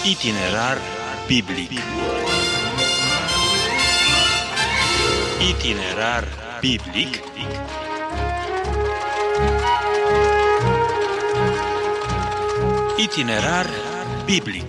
Itinerar biblic. Itinerar biblic. Itinerar biblic.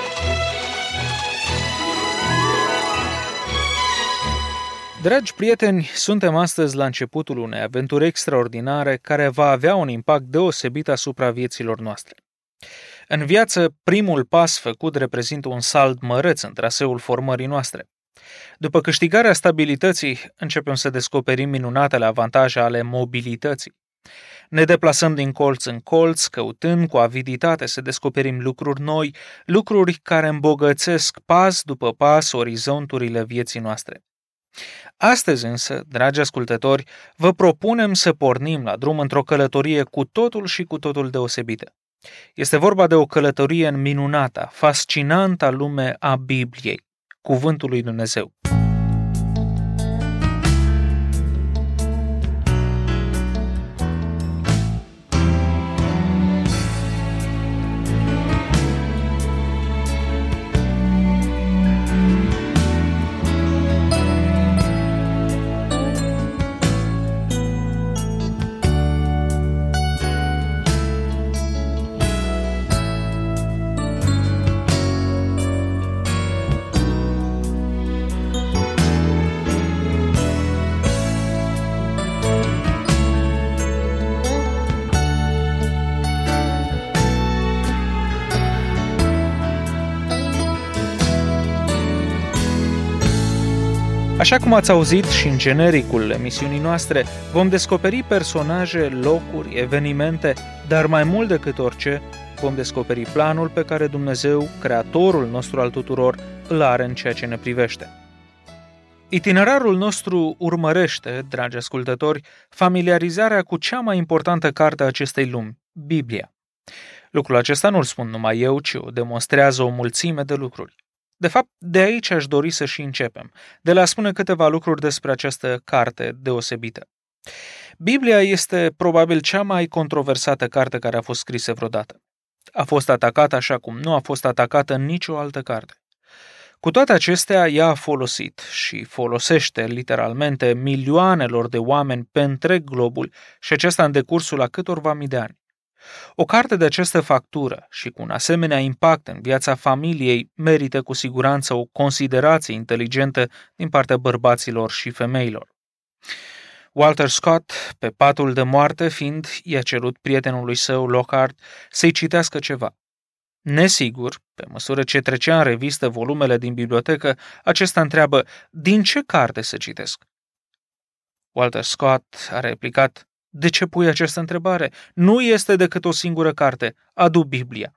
Dragi prieteni, suntem astăzi la începutul unei aventuri extraordinare care va avea un impact deosebit asupra vieților noastre. În viață, primul pas făcut reprezintă un salt măreț în traseul formării noastre. După câștigarea stabilității, începem să descoperim minunatele avantaje ale mobilității. Ne deplasăm din colț în colț, căutând cu aviditate să descoperim lucruri noi, lucruri care îmbogățesc pas după pas orizonturile vieții noastre. Astăzi însă, dragi ascultători, vă propunem să pornim la drum într-o călătorie cu totul și cu totul deosebită. Este vorba de o călătorie în minunata, fascinanta lume a Bibliei, Cuvântul lui Dumnezeu. Așa cum ați auzit și în genericul emisiunii noastre, vom descoperi personaje, locuri, evenimente, dar mai mult decât orice, vom descoperi planul pe care Dumnezeu, Creatorul nostru al tuturor, îl are în ceea ce ne privește. Itinerarul nostru urmărește, dragi ascultători, familiarizarea cu cea mai importantă carte a acestei lumi, Biblia. Lucrul acesta nu-l spun numai eu, ci o demonstrează o mulțime de lucruri. De fapt, de aici aș dori să și începem, de la spune câteva lucruri despre această carte deosebită. Biblia este probabil cea mai controversată carte care a fost scrisă vreodată. A fost atacată așa cum nu a fost atacată în nicio altă carte. Cu toate acestea, ea a folosit și folosește literalmente milioanelor de oameni pe întreg globul și aceasta în decursul a câtorva mii de ani. O carte de această factură și cu un asemenea impact în viața familiei merită cu siguranță o considerație inteligentă din partea bărbaților și femeilor. Walter Scott, pe patul de moarte fiind, i-a cerut prietenului său, Lockhart, să-i citească ceva. Nesigur, pe măsură ce trecea în revistă volumele din bibliotecă, acesta întreabă, din ce carte să citesc? Walter Scott a replicat, de ce pui această întrebare? Nu este decât o singură carte, adu Biblia.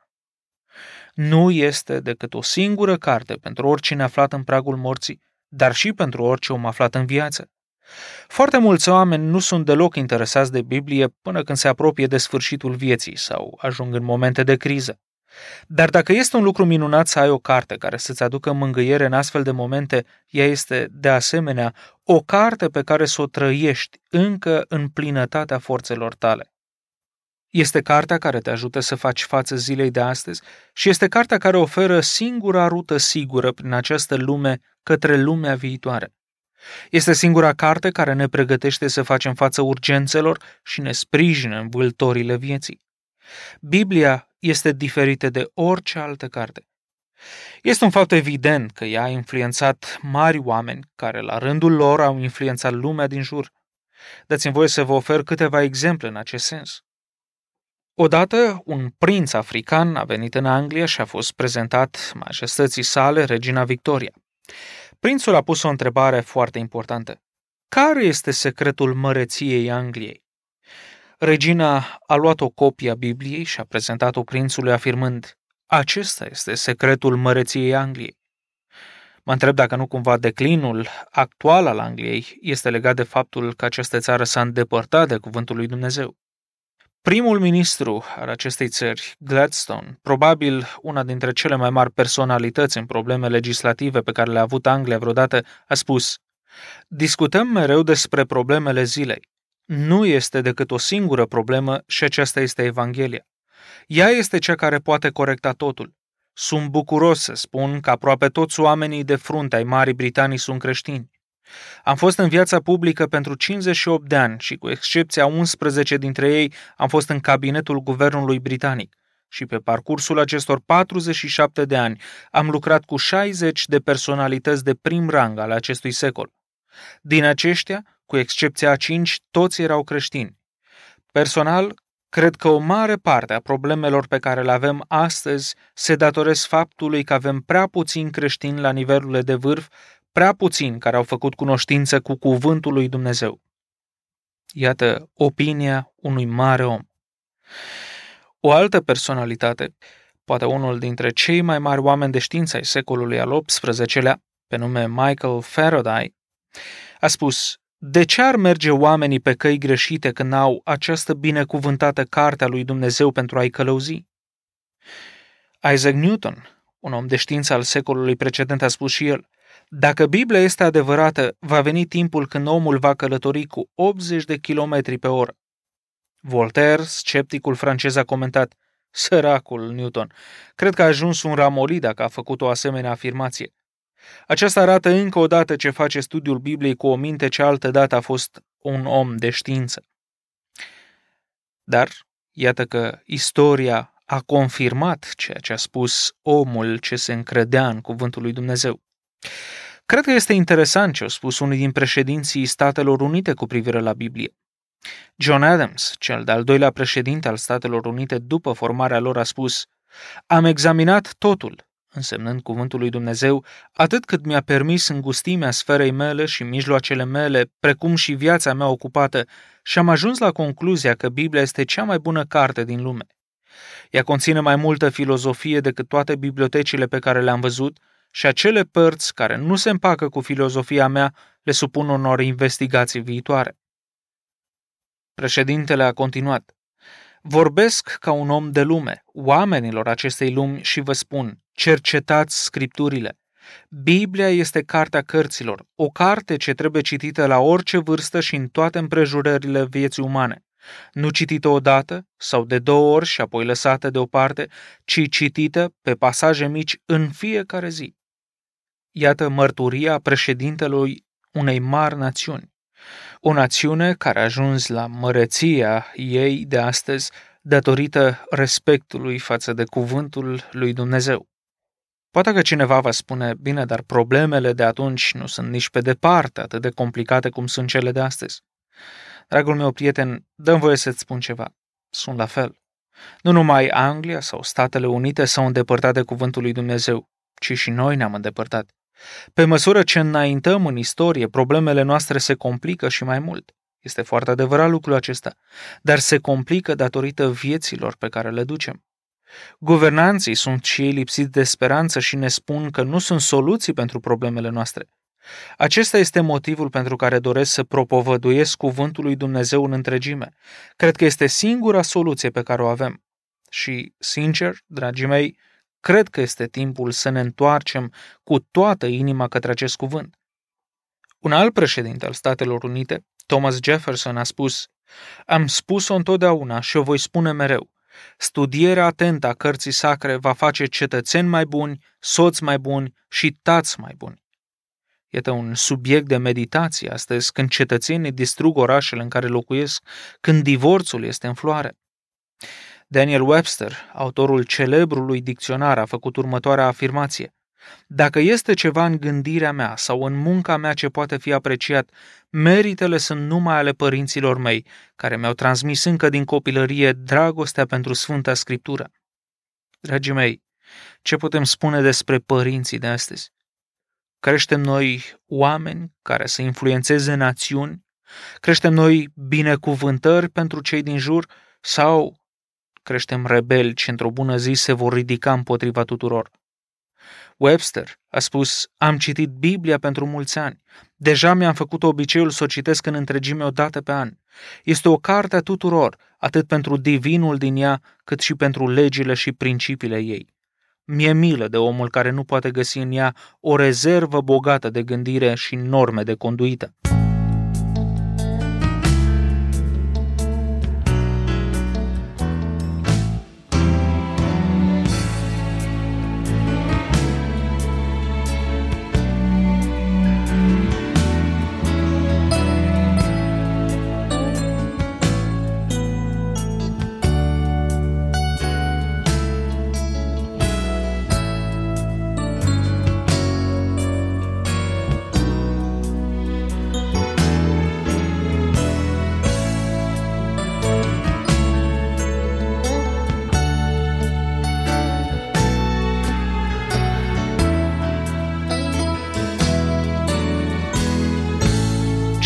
Nu este decât o singură carte pentru oricine aflat în pragul morții, dar și pentru orice om aflat în viață. Foarte mulți oameni nu sunt deloc interesați de Biblie până când se apropie de sfârșitul vieții sau ajung în momente de criză. Dar dacă este un lucru minunat să ai o carte care să-ți aducă mângâiere în astfel de momente, ea este, de asemenea, o carte pe care să o trăiești încă în plinătatea forțelor tale. Este cartea care te ajută să faci față zilei de astăzi și este cartea care oferă singura rută sigură prin această lume către lumea viitoare. Este singura carte care ne pregătește să facem față urgențelor și ne sprijină în vâltorile vieții. Biblia este diferită de orice altă carte. Este un fapt evident că ea a influențat mari oameni care la rândul lor au influențat lumea din jur. Dați-mi voie să vă ofer câteva exemple în acest sens. Odată, un prinț african a venit în Anglia și a fost prezentat majestății sale, regina Victoria. Prințul a pus o întrebare foarte importantă. Care este secretul măreției Angliei? Regina a luat o copie a Bibliei și a prezentat-o prințului afirmând, acesta este secretul măreției Angliei. Mă întreb dacă nu cumva declinul actual al Angliei este legat de faptul că această țară s-a îndepărtat de cuvântul lui Dumnezeu. Primul ministru al acestei țări, Gladstone, probabil una dintre cele mai mari personalități în probleme legislative pe care le-a avut Anglia vreodată, a spus, discutăm mereu despre problemele zilei. Nu este decât o singură problemă și aceasta este Evanghelia. Ea este cea care poate corecta totul. sunt bucuros să spun că aproape toți oamenii de frunte ai Marii Britanii sunt creștini. Am fost în viața publică pentru 58 de ani și, cu excepția 11 dintre ei, am fost în cabinetul guvernului britanic. Și pe parcursul acestor 47 de ani am lucrat cu 60 de personalități de prim rang ale acestui secol. Din aceștia, cu excepția a 5, toți erau creștini. Personal, cred că o mare parte a problemelor pe care le avem astăzi se datoresc faptului că avem prea puțini creștini la nivelurile de vârf, prea puțini care au făcut cunoștință cu cuvântul lui Dumnezeu. Iată opinia unui mare om. O altă personalitate, poate unul dintre cei mai mari oameni de știință ai secolului al XVIII-lea, pe nume Michael Faraday, a spus: de ce ar merge oamenii pe căi greșite când au această binecuvântată carte a lui Dumnezeu pentru a-i călăuzi? Isaac Newton, un om de știință al secolului precedent, a spus și el: dacă Biblia este adevărată, va veni timpul când omul va călători cu 80 de kilometri pe oră. Voltaire, scepticul francez, a comentat: săracul Newton, cred că a ajuns un ramoli dacă a făcut o asemenea afirmație. Aceasta arată încă o dată ce face studiul Bibliei cu o minte ce altădată a fost un om de știință. Dar iată că istoria a confirmat ceea ce a spus omul ce se încredea în cuvântul lui Dumnezeu. Cred că este interesant ce a spus unul din președinții Statelor Unite cu privire la Biblie. John Adams, cel de-al doilea președinte al Statelor Unite după formarea lor, a spus: am examinat totul, însemnând cuvântul lui Dumnezeu, atât cât mi-a permis îngustimea sferei mele și mijloacele mele, precum și viața mea ocupată, și am ajuns la concluzia că Biblia este cea mai bună carte din lume. Ea conține mai multă filozofie decât toate bibliotecile pe care le-am văzut și acele părți care nu se împacă cu filozofia mea le supun unor investigații viitoare. Președintele a continuat: vorbesc ca un om de lume, oamenilor acestei lumi, și vă spun: cercetați scripturile. Biblia este cartea cărților, o carte ce trebuie citită la orice vârstă și în toate împrejurările vieții umane. Nu citită odată sau de 2 ori și apoi lăsată deoparte, ci citită pe pasaje mici în fiecare zi. Iată mărturia președintelui unei mari națiuni. O națiune care a ajuns la măreția ei de astăzi datorită respectului față de cuvântul lui Dumnezeu. Poate că cineva va spune: bine, dar problemele de atunci nu sunt nici pe departe atât de complicate cum sunt cele de astăzi. Dragul meu prieten, dă-mi voie să-ți spun ceva. Sunt la fel. Nu numai Anglia sau Statele Unite s-au îndepărtat de cuvântul lui Dumnezeu, ci și noi ne-am îndepărtat. Pe măsură ce înaintăm în istorie, problemele noastre se complică și mai mult. Este foarte adevărat lucrul acesta, dar se complică datorită vieților pe care le ducem. Guvernanții sunt și ei lipsiți de speranță și ne spun că nu sunt soluții pentru problemele noastre. Acesta este motivul pentru care doresc să propovăduiesc cuvântul lui Dumnezeu în întregime. Cred că este singura soluție pe care o avem. Și, sincer, dragii mei, cred că este timpul să ne întoarcem cu toată inima către acest cuvânt. Un alt președinte al Statelor Unite, Thomas Jefferson, a spus: am spus-o întotdeauna și o voi spune mereu. Studierea atentă a cărții sacre va face cetățeni mai buni, soți mai buni și tați mai buni. Iată un subiect de meditație astăzi, când cetățenii distrug orașele în care locuiesc, când divorțul este în floare. Daniel Webster, autorul celebrului dicționar, a făcut următoarea afirmație: dacă este ceva în gândirea mea sau în munca mea ce poate fi apreciat, meritele sunt numai ale părinților mei, care mi-au transmis încă din copilărie dragostea pentru Sfânta Scriptură. Dragii mei, ce putem spune despre părinții de astăzi? Creștem noi oameni care să influențeze națiuni? Creștem noi binecuvântări pentru cei din jur? Sau creștem rebeli ce într-o bună zi se vor ridica împotriva tuturor? Webster a spus: am citit Biblia pentru mulți ani. Deja mi-am făcut obiceiul să o citesc în întregime o dată pe an. Este o carte a tuturor, atât pentru divinul din ea, cât și pentru legile și principiile ei. Mi-e milă de omul care nu poate găsi în ea o rezervă bogată de gândire și norme de conduită.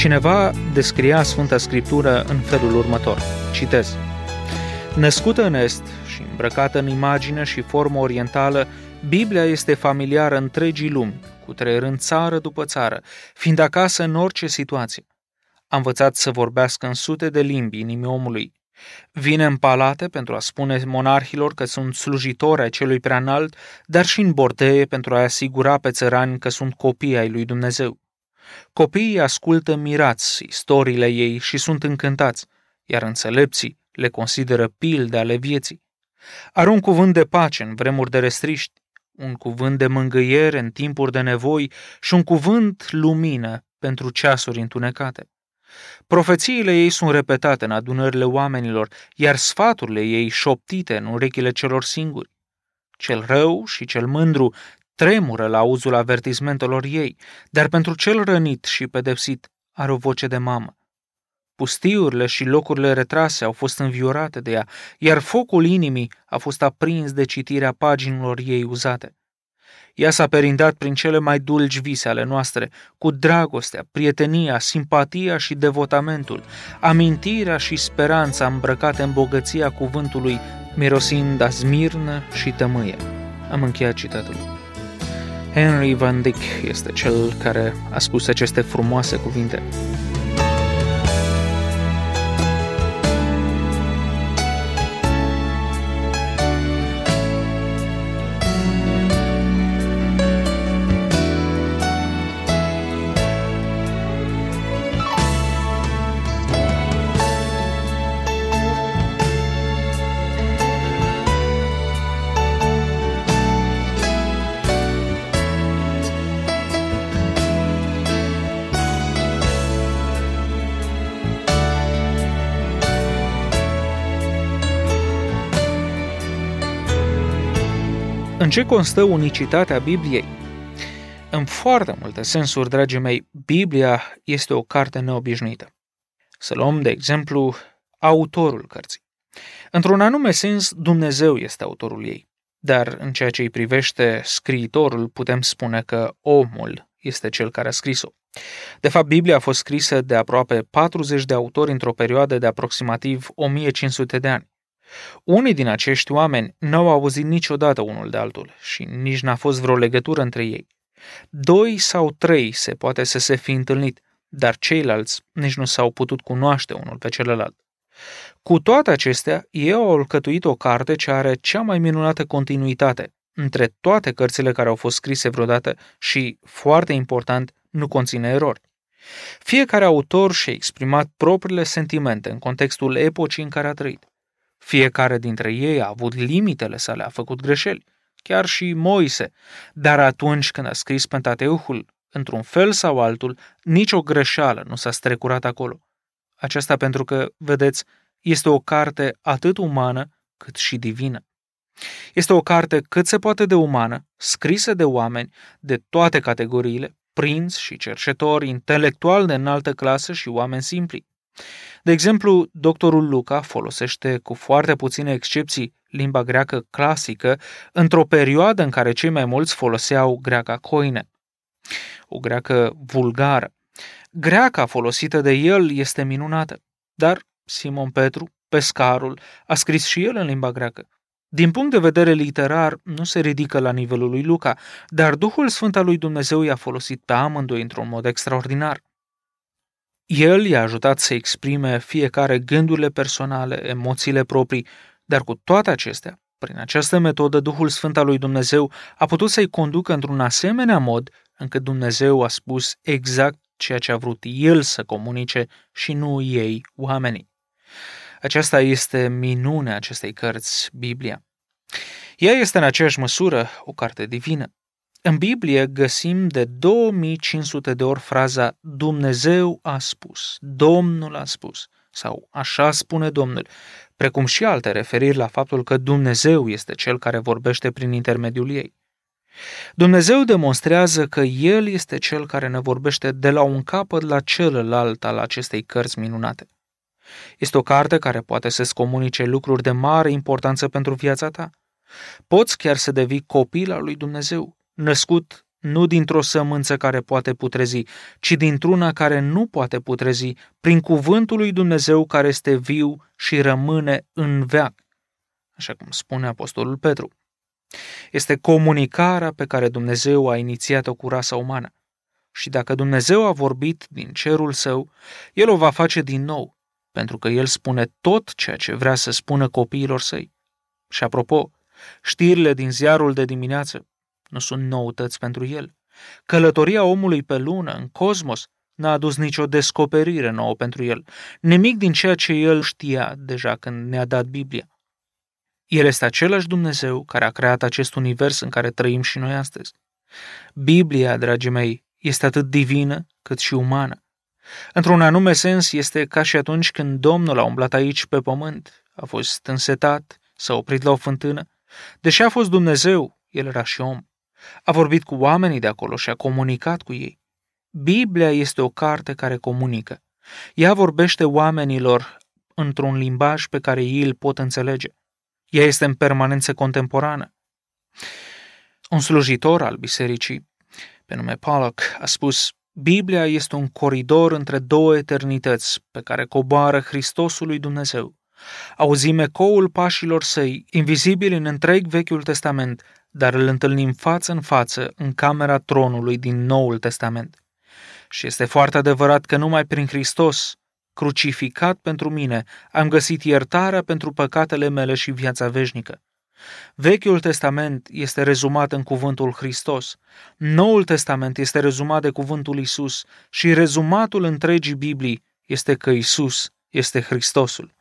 Cineva descria Sfânta Scriptură în felul următor. Citez. Născută în Est și îmbrăcată în imagine și formă orientală, Biblia este familiară întregii lumi, cutreierând țară după țară, fiind acasă în orice situație. A învățat să vorbească în sute de limbi inimii omului. Vine în palate pentru a spune monarhilor că sunt slujitori ai celui preanalt, dar și în bordee pentru a asigura pe țărani că sunt copii ai lui Dumnezeu. Copiii ascultă mirați istoriile ei și sunt încântați, iar înțelepții le consideră pilde ale vieții. Are un cuvânt de pace în vremuri de restriști, un cuvânt de mângâiere în timpuri de nevoi și un cuvânt lumină pentru ceasuri întunecate. Profețiile ei sunt repetate în adunările oamenilor, iar sfaturile ei șoptite în urechile celor singuri. Cel rău și cel mândru tremură la auzul avertismentelor ei, dar pentru cel rănit și pedepsit are o voce de mamă. Pustiurile și locurile retrase au fost înviorate de ea, iar focul inimii a fost aprins de citirea paginilor ei uzate. Ea s-a perindat prin cele mai dulci vise ale noastre, cu dragostea, prietenia, simpatia și devotamentul, amintirea și speranța îmbrăcate în bogăția cuvântului, mirosind a smirnă și tămâie. Am încheiat citatul. Henry Van Dyck este cel care a spus aceste frumoase cuvinte. În ce constă unicitatea Bibliei? În foarte multe sensuri, dragii mei, Biblia este o carte neobișnuită. Să luăm, de exemplu, autorul cărții. Într-un anume sens, Dumnezeu este autorul ei, dar în ceea ce îi privește scriitorul, putem spune că omul este cel care a scris-o. De fapt, Biblia a fost scrisă de aproape 40 de autori într-o perioadă de aproximativ 1500 de ani. Unii din acești oameni n-au auzit niciodată unul de altul și nici n-a fost vreo legătură între ei. 2 sau 3 se poate să se fi întâlnit, dar ceilalți nici nu s-au putut cunoaște unul pe celălalt. Cu toate acestea, ei au alcătuit o carte ce are cea mai minunată continuitate între toate cărțile care au fost scrise vreodată și, foarte important, nu conține erori. Fiecare autor și-a exprimat propriile sentimente în contextul epocii în care a trăit. Fiecare dintre ei a avut limitele sale, a făcut greșeli, chiar și Moise, dar atunci când a scris Pentateuhul, într-un fel sau altul, nicio greșeală nu s-a strecurat acolo. Aceasta pentru că, vedeți, este o carte atât umană cât și divină. Este o carte cât se poate de umană, scrisă de oameni de toate categoriile, prinți și cerșetori, intelectuali de înaltă clasă și oameni simpli. De exemplu, doctorul Luca folosește cu foarte puține excepții limba greacă clasică într-o perioadă în care cei mai mulți foloseau greaca koine, o greacă vulgară. Greaca folosită de el este minunată, dar Simon Petru, pescarul, a scris și el în limba greacă. Din punct de vedere literar, nu se ridică la nivelul lui Luca, dar Duhul Sfânt al lui Dumnezeu i-a folosit pe amândoi într-un mod extraordinar. El i-a ajutat să exprime fiecare gândurile personale, emoțiile proprii, dar cu toate acestea, prin această metodă, Duhul Sfânt al lui Dumnezeu a putut să-i conducă într-un asemenea mod încât Dumnezeu a spus exact ceea ce a vrut El să comunice și nu ei, oamenii. Aceasta este minunea acestei cărți, Biblia. Ea este în aceeași măsură o carte divină. În Biblie găsim de 2500 de ori fraza Dumnezeu a spus, Domnul a spus sau așa spune Domnul, precum și alte referiri la faptul că Dumnezeu este Cel care vorbește prin intermediul ei. Dumnezeu demonstrează că El este Cel care ne vorbește de la un capăt la celălalt al acestei cărți minunate. Este o carte care poate să-ți comunice lucruri de mare importanță pentru viața ta. Poți chiar să devii copil al lui Dumnezeu, născut nu dintr-o sămânță care poate putrezi, ci dintr-una care nu poate putrezi, prin cuvântul lui Dumnezeu care este viu și rămâne în veac, așa cum spune apostolul Petru. Este comunicarea pe care Dumnezeu a inițiat-o cu rasa umană. Și dacă Dumnezeu a vorbit din cerul său, El o va face din nou, pentru că El spune tot ceea ce vrea să spună copiilor săi. Și apropo, știrile din ziarul de dimineață nu sunt noutăți pentru El. Călătoria omului pe lună, în cosmos, n-a adus nicio descoperire nouă pentru El. Nimic din ceea ce El știa deja când ne-a dat Biblia. El este același Dumnezeu care a creat acest univers în care trăim și noi astăzi. Biblia, dragii mei, este atât divină cât și umană. Într-un anume sens, este ca și atunci când Domnul a umblat aici pe pământ, a fost însetat, s-a oprit la o fântână. Deși a fost Dumnezeu, El era și om. A vorbit cu oamenii de acolo și a comunicat cu ei. Biblia este o carte care comunică. Ea vorbește oamenilor într-un limbaj pe care ei îl pot înțelege. Ea este în permanență contemporană. Un slujitor al bisericii, pe nume Pollock, a spus: Biblia este un coridor între două eternități pe care coboară Hristosul lui Dumnezeu. Auzim ecoul pașilor săi, invizibil în întreg Vechiul Testament, dar îl întâlnim față în față în camera tronului din Noul Testament. Și este foarte adevărat că numai prin Hristos, crucificat pentru mine, am găsit iertarea pentru păcatele mele și viața veșnică. Vechiul Testament este rezumat în cuvântul Hristos, Noul Testament este rezumat de cuvântul Isus și rezumatul întregii Biblii este că Isus este Hristosul.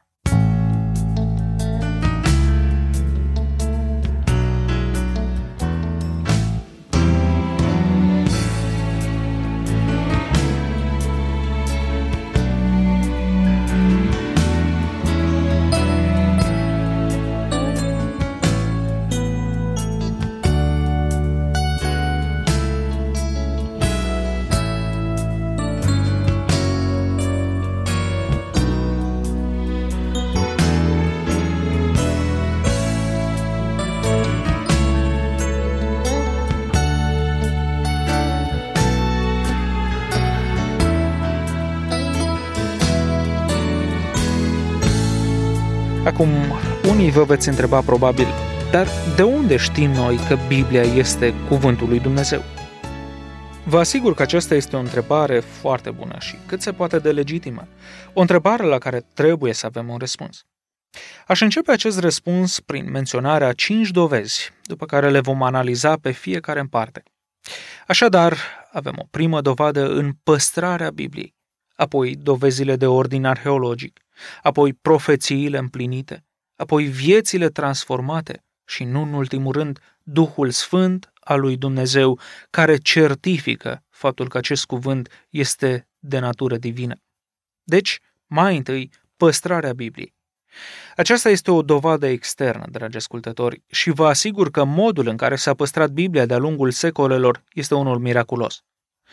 Acum, unii vă veți întreba probabil, dar de unde știm noi că Biblia este cuvântul lui Dumnezeu? Vă asigur că aceasta este o întrebare foarte bună și cât se poate de legitimă. O întrebare la care trebuie să avem un răspuns. Aș începe acest răspuns prin menționarea 5 dovezi, după care le vom analiza pe fiecare în parte. Așadar, avem o primă dovadă în păstrarea Bibliei, apoi dovezile de ordin arheologic, apoi profețiile împlinite, apoi viețile transformate și, nu în ultimul rând, Duhul Sfânt al lui Dumnezeu, care certifică faptul că acest cuvânt este de natură divină. Deci, mai întâi, păstrarea Bibliei. Aceasta este o dovadă externă, dragi ascultători, și vă asigur că modul în care s-a păstrat Biblia de-a lungul secolelor este unul miraculos.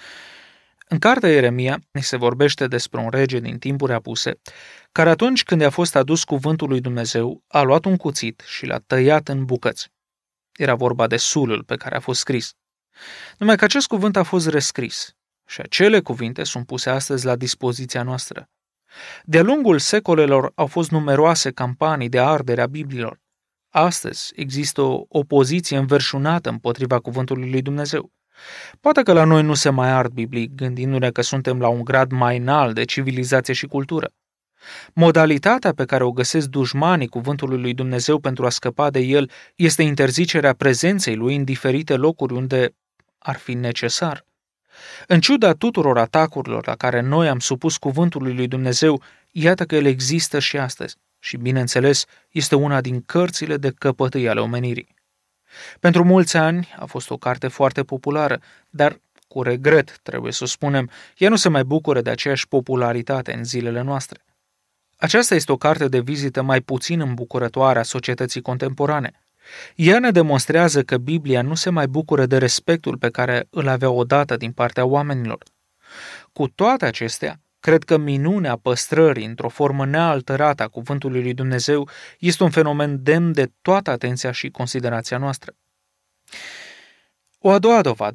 În cartea Ieremia ni se vorbește despre un rege din timpuri apuse, care atunci când i-a fost adus cuvântul lui Dumnezeu, a luat un cuțit și l-a tăiat în bucăți. Era vorba de sulul pe care a fost scris. Numai că acest cuvânt a fost rescris și acele cuvinte sunt puse astăzi la dispoziția noastră. De-a lungul secolelor au fost numeroase campanii de ardere a Bibliilor. Astăzi există o opoziție înverșunată împotriva cuvântului lui Dumnezeu. Poate că la noi nu se mai ard Biblii, gândindu-ne că suntem la un grad mai înalt de civilizație și cultură. Modalitatea pe care o găsesc dușmanii cuvântului lui Dumnezeu pentru a scăpa de el este interzicerea prezenței lui în diferite locuri unde ar fi necesar. În ciuda tuturor atacurilor la care noi am supus cuvântului lui Dumnezeu, iată că el există și astăzi și, bineînțeles, este una din cărțile de căpătâi ale omenirii. Pentru mulți ani a fost o carte foarte populară, dar, cu regret, trebuie să spunem, ea nu se mai bucură de aceeași popularitate în zilele noastre. Aceasta este o carte de vizită mai puțin îmbucurătoare a societății contemporane. Ea ne demonstrează că Biblia nu se mai bucură de respectul pe care îl avea odată din partea oamenilor. Cu toate acestea, cred că minunea păstrării într-o formă nealterată a cuvântului lui Dumnezeu este un fenomen demn de toată atenția și considerația noastră. O a doua dovadă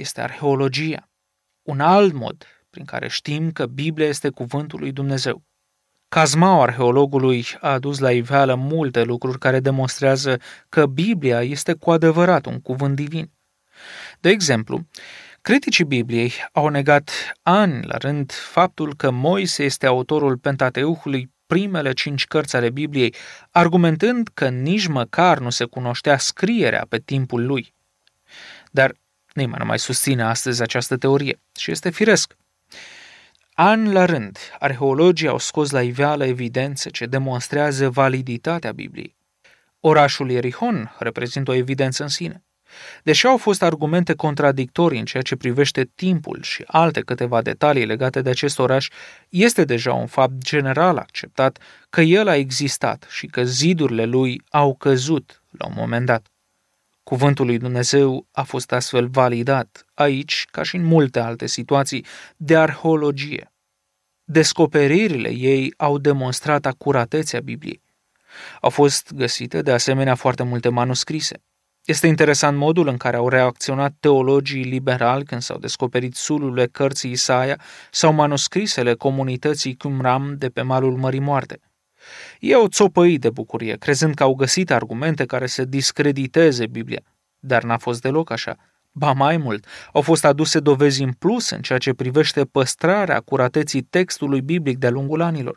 este arheologia, un alt mod prin care știm că Biblia este cuvântul lui Dumnezeu. Cazmaul arheologului a adus la iveală multe lucruri care demonstrează că Biblia este cu adevărat un cuvânt divin. De exemplu, criticii Bibliei au negat ani la rând faptul că Moise este autorul Pentateuhului, primele 5 cărți ale Bibliei, argumentând că nici măcar nu se cunoștea scrierea pe timpul lui. Dar nimeni nu mai susține astăzi această teorie și este firesc. Ani la rând, arheologii au scos la iveală evidențe ce demonstrează validitatea Bibliei. Orașul Ierihon reprezintă o evidență în sine. Deși au fost argumente contradictorii în ceea ce privește timpul și alte câteva detalii legate de acest oraș, este deja un fapt general acceptat că el a existat și că zidurile lui au căzut la un moment dat. Cuvântul lui Dumnezeu a fost astfel validat aici, ca și în multe alte situații, de arheologie. Descoperirile ei au demonstrat acuratețea Bibliei. Au fost găsite de asemenea foarte multe manuscrise. Este interesant modul în care au reacționat teologii liberali când s-au descoperit sulurile cărții Isaia sau manuscrisele comunității Qumran de pe malul Mării Moarte. Ei au țopăit de bucurie, crezând că au găsit argumente care să discrediteze Biblia, dar n-a fost deloc așa. Ba mai mult, au fost aduse dovezi în plus în ceea ce privește păstrarea acurateții textului biblic de-a lungul anilor.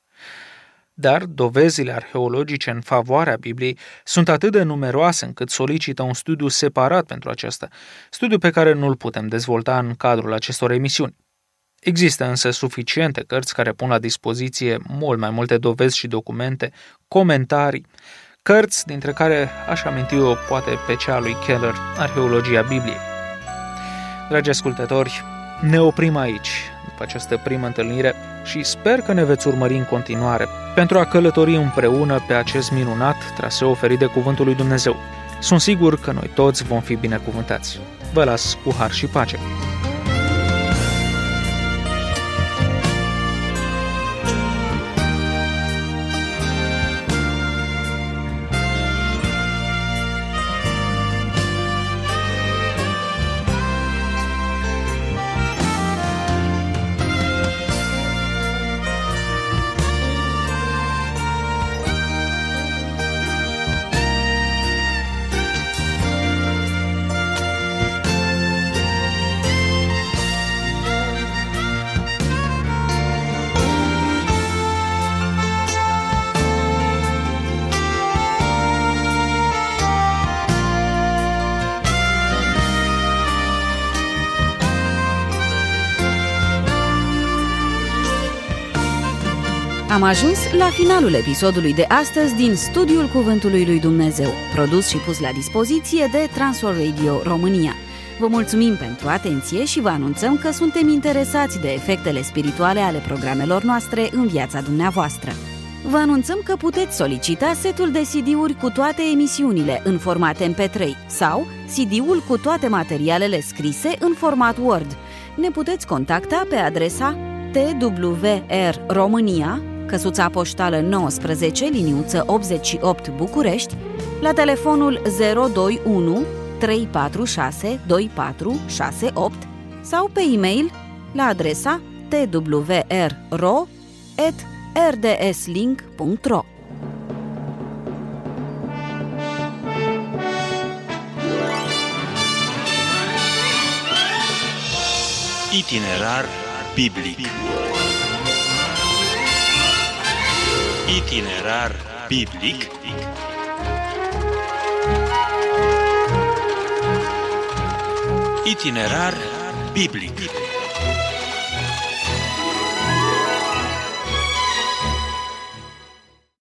Dar dovezile arheologice în favoarea Bibliei sunt atât de numeroase încât solicită un studiu separat pentru aceasta, studiu pe care nu-l putem dezvolta în cadrul acestor emisiuni. Există însă suficiente cărți care pun la dispoziție mult mai multe dovezi și documente, comentarii, cărți dintre care aș aminti eu poate pe cea lui Keller, Arheologia Bibliei. Dragi ascultători, ne oprim aici după această primă întâlnire și sper că ne veți urmări în continuare pentru a călători împreună pe acest minunat traseu oferit de Cuvântul lui Dumnezeu. Sunt sigur că noi toți vom fi binecuvântați. Vă las cu har și pace! Am ajuns la finalul episodului de astăzi din Studiul Cuvântului lui Dumnezeu, produs și pus la dispoziție de Transworld Radio România. Vă mulțumim pentru atenție și vă anunțăm că suntem interesați de efectele spirituale ale programelor noastre în viața dumneavoastră. Vă anunțăm că puteți solicita setul de CD-uri cu toate emisiunile în format MP3 sau CD-ul cu toate materialele scrise în format Word. Ne puteți contacta pe adresa TWR România, căsuța poștală 19, liniuță 88 București, la telefonul 021 346 2468 sau pe e-mail la adresa twrro@rdslink.ro. Itinerar biblic. Itinerar biblic. Itinerar biblic.